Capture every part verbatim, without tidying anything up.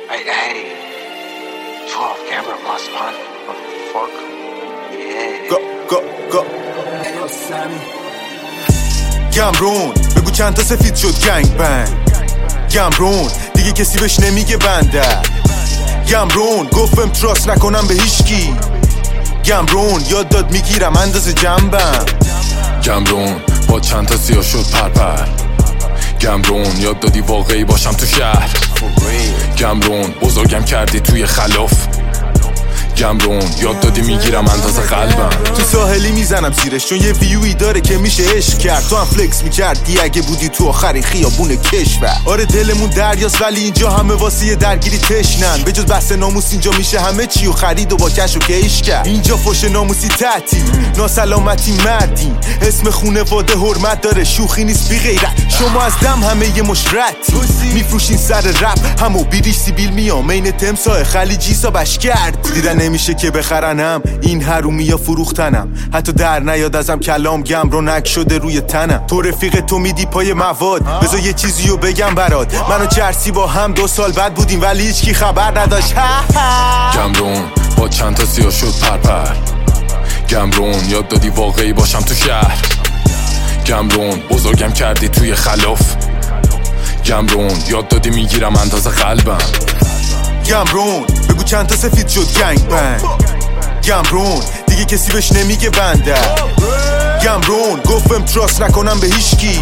Hey, hey. twelve camera must pun. What the fuck? Yeah. Go, go, go. گمرون بگو چند تا سفید شد گنگ بنگ. گمرون دیگه کسی بهش نمیگه بنده. گمرون گفتم تراست نکنم به هیچکی. گمرون یاد داد میگیرم اندازه جنبم. گمرون با چند تا سیاه شد پرپر. گمرون یاد دادی واقعی باشم تو شهر. گمرون بزرگم کردی توی خلاف. گمرون یاد دادی میگیرم اندازه قلبم. تو ساحلی میزنم زیرش چون یه ویوی داره که میشه عشق کرد. تو هم فلکس میکردی اگه بودی تو آخرین خیابون کشور. آره دلمون دریاست ولی اینجا همه واسه یه درگیری تشنن. به جز بحث ناموس اینجا میشه همه چی و خرید و با کش و کیش کرد. اینجا فوش ناموسی تعطیل، ناسلامتی مردیم. اسم خونواده حرمت داره، شوخی نیست بی غیرت. شما از دم همه یه مشرتی میفروشین سر رپ. همو بیریش سیبیل میامین تمساه خلیجی سابش کرد. دیدن نمیشه که بخرنم این حرومی یا فروختنم. حتی در نیاد ازم کلام گمرونک شده روی تنم. تو رفیق تو میدی پای مواد. بذار یه چیزیو بگم برات. من و جرسی با هم دو سال بعد بودیم ولی هیچکی خبر نداشت. گمرون با چند تا سیاه شد پرپر. گمرون یاد دادی واقعی باشم تو شهر. گمرون بزرگم کردی توی خلاف. گمرون یاد دادی میگیرم اندازه قلبم. گمرون بگو چند تا سفید شد گنگ بنگ. گمرون دیگه کسی بهش نمیگه بنده. گمرون گفتم تراست نکنم به هیچکی.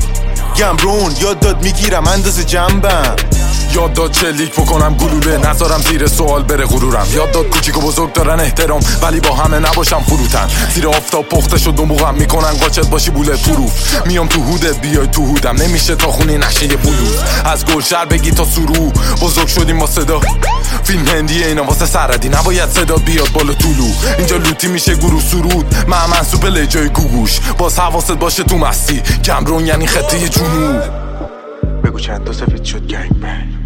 گمرون یاد داد میگیرم اندازه جنبم. یاد داد چلیک بکنم گلوله نذارم زیر سوال بره غرورم. یاد داد کوچیک و بزرگ دارن احترام ولی با همه نباشم فروتن. زیر آفتاب پخته شد و موقعم میکنن قاچت باشی بوله پروف. میام تو هودت بیای تو هودم نمیشه تا خونی نشه یه بلوز. از گلشر بگی تا سرو بزرگ شدیم با صدا. فیلم هندیه اینا واسه سردی نباید صدا بیاد بالا طولو. اینجا لوتی میشه گروه سرود معمن سوپل جای گوگوش. باز حواست باشه تو مستی. گمرون یعنی خطه جنوب. بگو چند تا سفید شد گنگ بنگ.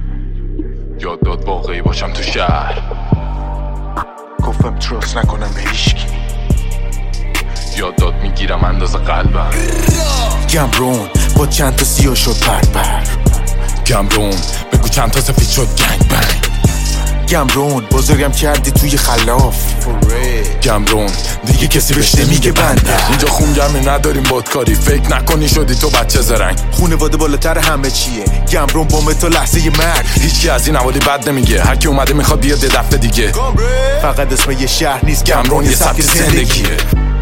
یاد داد واقعی باشم تو شهر. گفتم تراست نکنم به هیچکی. یاد داد میگیرم اندازه قلبم. گمرون با چند تا سیاه شد پرپر. گمرون بگو چند تا سفید شد گنگ بنگ. گمرون بزرگم کردی توی خلاف. گمرون دیگه کسی بهش نمیگه بنده. اینجا خونگرمی نداریم بادکاری. فکر نکنی شدی تو بچه زرنگ. خونواده بالاتر همه چیه. گمرون با تو لحظه ی مرگ. هیچکی از این حوالی بد نمیگه. هر کی اومده میخواد بیاد یه دفعه دیگه. فقط اسم یه شهر نیست گمرون یه سبک زندگیه.